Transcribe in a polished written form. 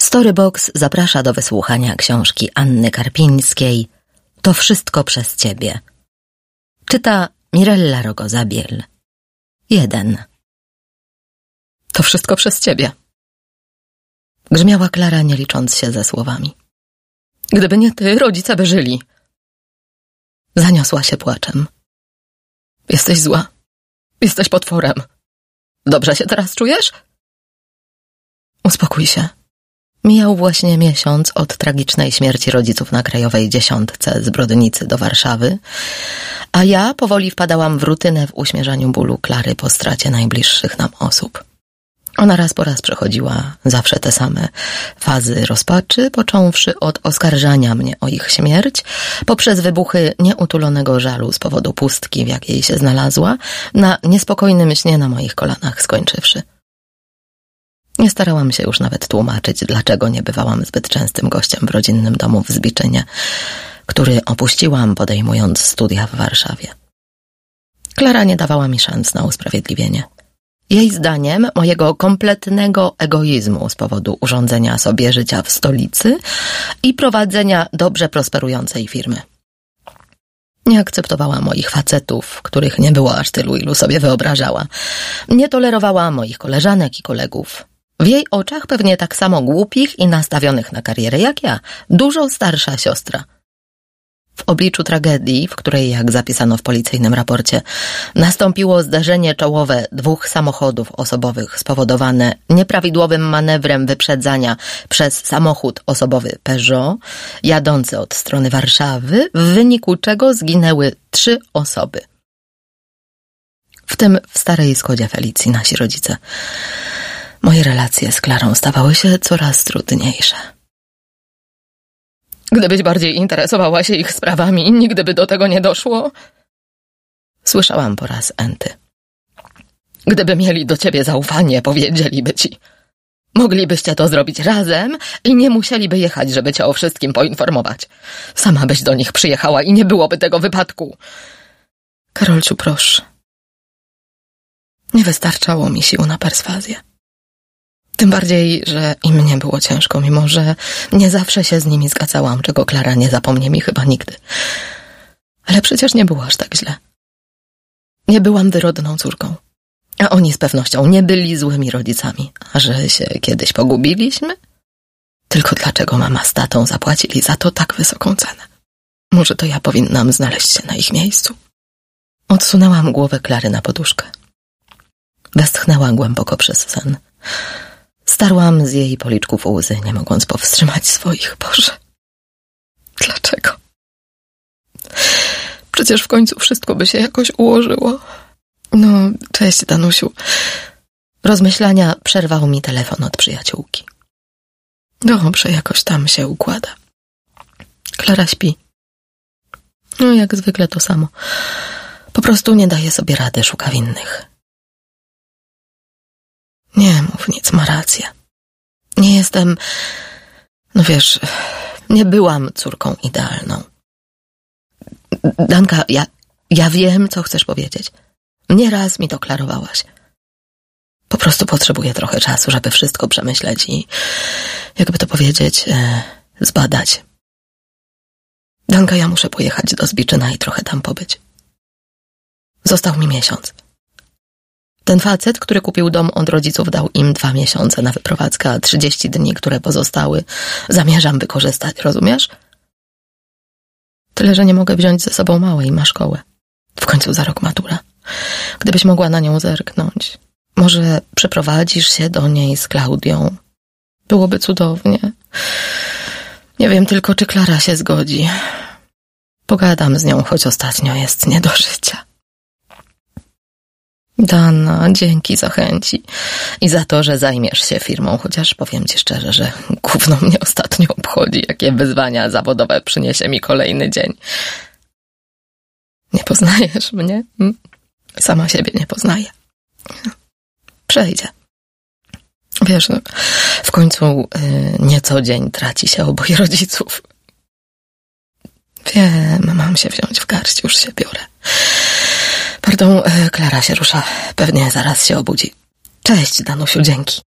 Storybox zaprasza do wysłuchania książki Anny Karpińskiej To wszystko przez ciebie. Czyta Mirella Rogozabiel. 1. To wszystko przez ciebie. Grzmiała Klara, nie licząc się ze słowami. Gdyby nie ty, rodzice by żyli. Zaniosła się płaczem. Jesteś zła. Jesteś potworem. Dobrze się teraz czujesz? Uspokój się. Mijał właśnie miesiąc od tragicznej śmierci rodziców na Krajowej 10 z Brodnicy do Warszawy, a ja powoli wpadałam w rutynę w uśmierzaniu bólu Klary po stracie najbliższych nam osób. Ona raz po raz przechodziła zawsze te same fazy rozpaczy, począwszy od oskarżania mnie o ich śmierć, poprzez wybuchy nieutulonego żalu z powodu pustki, w jakiej się znalazła, na niespokojnym śnie na moich kolanach skończywszy. Nie starałam się już nawet tłumaczyć, dlaczego nie bywałam zbyt częstym gościem w rodzinnym domu w Zbiczynie, który opuściłam, podejmując studia w Warszawie. Klara nie dawała mi szans na usprawiedliwienie. Jej zdaniem mojego kompletnego egoizmu z powodu urządzenia sobie życia w stolicy i prowadzenia dobrze prosperującej firmy. Nie akceptowała moich facetów, których nie było aż tylu, ilu sobie wyobrażała. Nie tolerowała moich koleżanek i kolegów. W jej oczach pewnie tak samo głupich i nastawionych na karierę jak ja, dużo starsza siostra. W obliczu tragedii, w której, jak zapisano w policyjnym raporcie, nastąpiło zdarzenie czołowe 2 samochodów osobowych spowodowane nieprawidłowym manewrem wyprzedzania przez samochód osobowy Peugeot, jadący od strony Warszawy, w wyniku czego zginęły 3 osoby. W tym w starej Skodzie Felicji nasi rodzice. Moje relacje z Klarą stawały się coraz trudniejsze. Gdybyś bardziej interesowała się ich sprawami, nigdy by do tego nie doszło. Słyszałam po raz enty. Gdyby mieli do ciebie zaufanie, powiedzieliby ci. Moglibyście to zrobić razem i nie musieliby jechać, żeby cię o wszystkim poinformować. Sama byś do nich przyjechała i nie byłoby tego wypadku. Karolciu, proszę. Nie wystarczało mi sił na perswazję. Tym bardziej, że im nie było ciężko, mimo że nie zawsze się z nimi zgadzałam, czego Klara nie zapomnie mi chyba nigdy. Ale przecież nie było aż tak źle. Nie byłam wyrodną córką, a oni z pewnością nie byli złymi rodzicami. A że się kiedyś pogubiliśmy? Tylko dlaczego mama z tatą zapłacili za to tak wysoką cenę? Może to ja powinnam znaleźć się na ich miejscu? Odsunęłam głowę Klary na poduszkę. Westchnęła głęboko przez sen. Starłam z jej policzków łzy, nie mogąc powstrzymać swoich. Boże, dlaczego? Przecież w końcu wszystko by się jakoś ułożyło. No, cześć, Danusiu. Rozmyślania przerwał mi telefon od przyjaciółki. Dobrze, jakoś tam się układa. Klara śpi. No, jak zwykle to samo. Po prostu nie daje sobie rady, szuka winnych. Nie mów nic, ma rację. Nie jestem... No wiesz, nie byłam córką idealną. Danka, ja wiem, co chcesz powiedzieć. Nieraz mi to klarowałaś. Po prostu potrzebuję trochę czasu, żeby wszystko przemyśleć i, jakby to powiedzieć, zbadać. Danka, ja muszę pojechać do Zbiczyna i trochę tam pobyć. Został mi miesiąc. Ten facet, który kupił dom od rodziców, dał im 2 miesiące na wyprowadzkę, a 30 dni, które pozostały, zamierzam wykorzystać, rozumiesz? Tyle, że nie mogę wziąć ze sobą małej, ma szkołę. W końcu za rok matura. Gdybyś mogła na nią zerknąć. Może przeprowadzisz się do niej z Klaudią. Byłoby cudownie. Nie wiem tylko, czy Klara się zgodzi. Pogadam z nią, choć ostatnio jest nie do życia. Dana, dzięki za chęci i za to, że zajmiesz się firmą, chociaż powiem ci szczerze, że gówno mnie ostatnio obchodzi, jakie wyzwania zawodowe przyniesie mi kolejny dzień. Nie poznajesz mnie? Sama siebie nie poznaję. Przejdzie. Wiesz, no, w końcu nie co dzień traci się oboje rodziców. Wiem, mam się wziąć w garść, już się biorę. Pardon, Klara się rusza. Pewnie zaraz się obudzi. Cześć, Danusiu, dzięki.